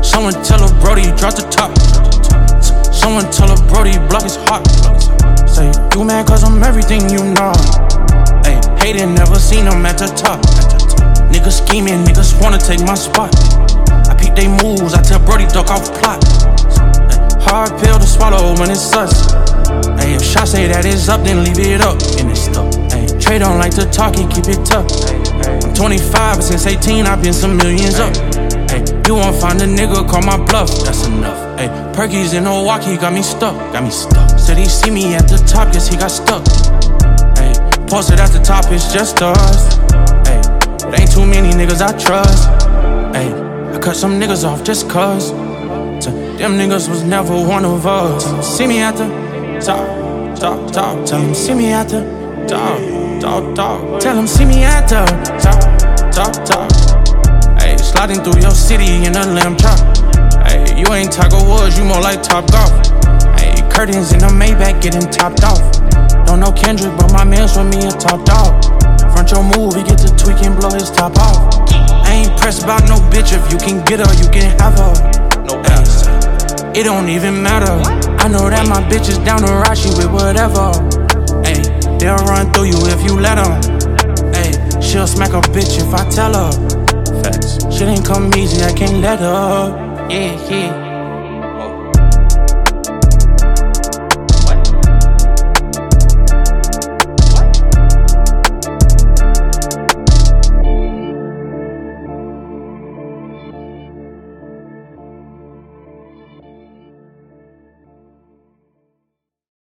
Someone tell her Brody, drop the top. Someone tell her Brody, block his heart. Say, you mad cause I'm everything you know. Ay, hating, never seen them at the top. Niggas scheming, niggas wanna take my spot. I peep they moves, I tell Brody duck off plot. Ay, hard pill to swallow when it's us. Ay, if shots say that it's up, then leave it up. And it's stuck. Ay, Trey don't like to talk, he keep it tough. I'm 25, but since 18 I've been some millions up. Ay, you won't find a nigga, call my bluff, that's enough. Ay, Perky's in Milwaukee, got me stuck. Said he see me at the top, guess he got stuck. Ay, posted at the top, it's just us. Ay, there ain't too many niggas I trust. Ay, I cut some niggas off just cause. Them niggas was never one of us. See me at the top. Tell him see me at the top. Tell him see me at the top. Ayy, sliding through your city in a lamb chop. Ayy, you ain't Tiger Woods, you more like Top Golf. Ayy, curtains in the Maybach getting topped off. Don't know Kendrick, but my man's with me a top dog. Front your move, he get to tweak and blow his top off. I ain't pressed about no bitch, if you can get her, you can have her. No ass, it don't even matter. I know that my bitch is down to ride, she with whatever. Ayy, they'll run through you if you let her. Ayy, she'll smack a bitch if I tell her. Facts. Shit ain't come easy, I can't let her. Yeah.